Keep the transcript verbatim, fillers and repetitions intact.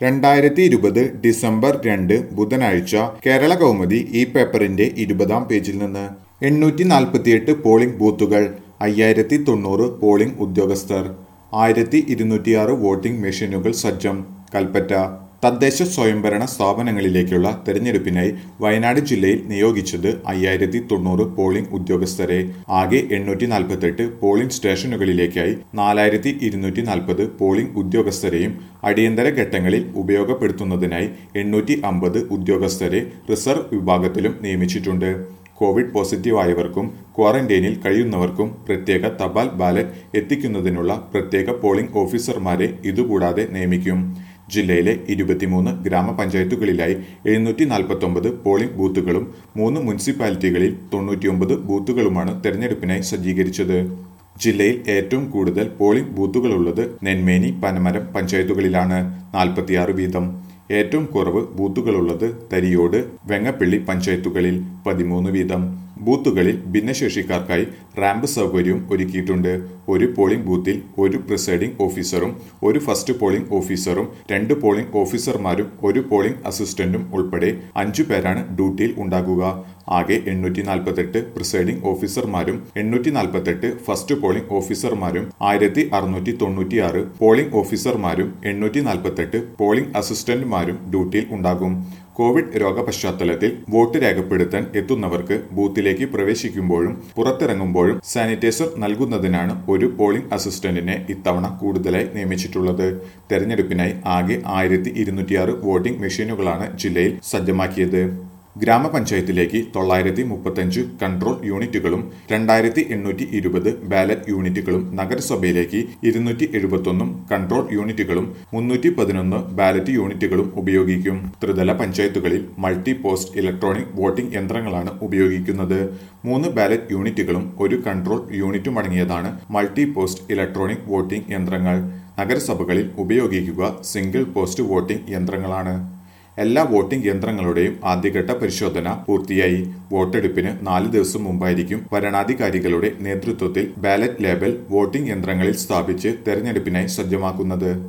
രണ്ടായിരത്തി ഇരുപത് ഡിസംബർ രണ്ട് ബുധനാഴ്ച കേരള കൗമുദി ഈ പേപ്പറിന്റെ ഇരുപതാം പേജിൽ നിന്ന് എണ്ണൂറ്റി നാൽപ്പത്തിയെട്ട് പോളിംഗ് ബൂത്തുകൾ അയ്യായിരത്തി തൊണ്ണൂറ് പോളിംഗ് ഉദ്യോഗസ്ഥർ ആയിരത്തി ഇരുന്നൂറ്റിയാറ് വോട്ടിംഗ് മെഷീനുകൾ സജ്ജം കൽപ്പറ്റ തദ്ദേശ സ്വയംഭരണ സ്ഥാപനങ്ങളിലേക്കുള്ള തെരഞ്ഞെടുപ്പിനായി വയനാട് ജില്ലയിൽ നിയോഗിച്ചത് അയ്യായിരത്തി തൊണ്ണൂറ് പോളിംഗ് ഉദ്യോഗസ്ഥരെ ആകെ എണ്ണൂറ്റി നാൽപ്പത്തെട്ട് പോളിംഗ് സ്റ്റേഷനുകളിലേക്കായി നാലായിരത്തി ഇരുന്നൂറ്റി നാൽപ്പത് പോളിംഗ് ഉദ്യോഗസ്ഥരെയും അടിയന്തര ഘട്ടങ്ങളിൽ ഉപയോഗപ്പെടുത്തുന്നതിനായി എണ്ണൂറ്റി അമ്പത് ഉദ്യോഗസ്ഥരെ റിസർവ് വിഭാഗത്തിലും നിയമിച്ചിട്ടുണ്ട്. കോവിഡ് പോസിറ്റീവായവർക്കും ക്വാറന്റൈനിൽ കഴിയുന്നവർക്കും പ്രത്യേക തപാൽ ബാലറ്റ് എത്തിക്കുന്നതിനുള്ള പ്രത്യേക പോളിംഗ് ഓഫീസർമാരെ ഇതുകൂടാതെ നിയമിക്കും. ജില്ലയിലെ ഇരുപത്തിമൂന്ന് ഗ്രാമപഞ്ചായത്തുകളിലായി എഴുന്നൂറ്റി നാൽപ്പത്തി ഒമ്പത് പോളിംഗ് ബൂത്തുകളും മൂന്ന് മുനിസിപ്പാലിറ്റികളിൽ തൊണ്ണൂറ്റിയൊമ്പത് ബൂത്തുകളുമാണ് തെരഞ്ഞെടുപ്പിനായി സജ്ജീകരിച്ചത്. ജില്ലയിൽ ഏറ്റവും കൂടുതൽ പോളിംഗ് ബൂത്തുകളുള്ളത് നെന്മേനി, പനമരം പഞ്ചായത്തുകളിലാണ്, നാൽപ്പത്തിയാറ് വീതം. ഏറ്റവും കുറവ് ബൂത്തുകളുള്ളത് തരിയോട്, വെങ്ങപ്പള്ളി പഞ്ചായത്തുകളിൽ, പതിമൂന്ന് വീതം. ബൂത്തുകളിൽ ഭിന്നശേഷിക്കാർക്കായി റാമ്പ് സൗകര്യവും ഒരുക്കിയിട്ടുണ്ട്. ഒരു പോളിംഗ് ബൂത്തിൽ ഒരു പ്രിസൈഡിംഗ് ഓഫീസറും ഒരു ഫസ്റ്റ് പോളിംഗ് ഓഫീസറും രണ്ട് പോളിംഗ് ഓഫീസർമാരും ഒരു പോളിംഗ് അസിസ്റ്റന്റും ഉൾപ്പെടെ അഞ്ചു പേരാണ് ഡ്യൂട്ടിയിൽ ഉണ്ടാകുക. ആകെ എണ്ണൂറ്റി നാൽപ്പത്തെട്ട് പ്രിസൈഡിംഗ് ഓഫീസർമാരും എണ്ണൂറ്റി നാൽപ്പത്തെട്ട് ഫസ്റ്റ് പോളിംഗ് ഓഫീസർമാരും ആയിരത്തി അറുന്നൂറ്റി തൊണ്ണൂറ്റിയാറ് പോളിംഗ് ഓഫീസർമാരും എണ്ണൂറ്റി നാൽപ്പത്തെട്ട് പോളിംഗ് അസിസ്റ്റന്റുമാരും ഡ്യൂട്ടിയിൽ ഉണ്ടാകും. കോവിഡ് രോഗ പശ്ചാത്തലത്തിൽ വോട്ട് രേഖപ്പെടുത്താൻ എത്തുന്നവർക്ക് ബൂത്തിലേക്ക് പ്രവേശിക്കുമ്പോഴും പുറത്തിറങ്ങുമ്പോഴും സാനിറ്റൈസർ നൽകുന്നതിനാണ് ഒരു പോളിംഗ് അസിസ്റ്റന്റിനെ ഇത്തവണ കൂടുതലായി നിയമിച്ചിട്ടുള്ളത്. തെരഞ്ഞെടുപ്പിനായി ആകെ ആയിരത്തി ഇരുന്നൂറ്റിയാറ് വോട്ടിംഗ് മെഷീനുകളാണ് ജില്ലയിൽ സജ്ജമാക്കിയത്. ഗ്രാമപഞ്ചായത്തിലേക്ക് തൊള്ളായിരത്തി മുപ്പത്തഞ്ച് കൺട്രോൾ യൂണിറ്റുകളും രണ്ടായിരത്തി എണ്ണൂറ്റി ഇരുപത് ബാലറ്റ് യൂണിറ്റുകളും നഗരസഭയിലേക്ക് ഇരുന്നൂറ്റി എഴുപത്തൊന്നും കൺട്രോൾ യൂണിറ്റുകളും മുന്നൂറ്റി പതിനൊന്ന് ബാലറ്റ് യൂണിറ്റുകളും ഉപയോഗിക്കും. ത്രിതല പഞ്ചായത്തുകളിൽ മൾട്ടി പോസ്റ്റ് ഇലക്ട്രോണിക് വോട്ടിംഗ് യന്ത്രങ്ങളാണ് ഉപയോഗിക്കുന്നത്. മൂന്ന് ബാലറ്റ് യൂണിറ്റുകളും ഒരു കൺട്രോൾ യൂണിറ്റും അടങ്ങിയതാണ് മൾട്ടി പോസ്റ്റ് ഇലക്ട്രോണിക് വോട്ടിംഗ് യന്ത്രങ്ങൾ. നഗരസഭകളിൽ ഉപയോഗിക്കുക സിംഗിൾ പോസ്റ്റ് വോട്ടിംഗ് യന്ത്രങ്ങളാണ്. എല്ലാ വോട്ടിംഗ് യന്ത്രങ്ങളുടെയും ആദ്യഘട്ട പരിശോധന പൂർത്തിയായി. വോട്ടെടുപ്പിന് നാല് ദിവസം മുമ്പായിരിക്കും വരണാധികാരികളുടെ നേതൃത്വത്തിൽ ബാലറ്റ് ലേബൽ വോട്ടിംഗ് യന്ത്രങ്ങളിൽ സ്ഥാപിച്ച് തെരഞ്ഞെടുപ്പിനായി സജ്ജമാക്കുന്നത്.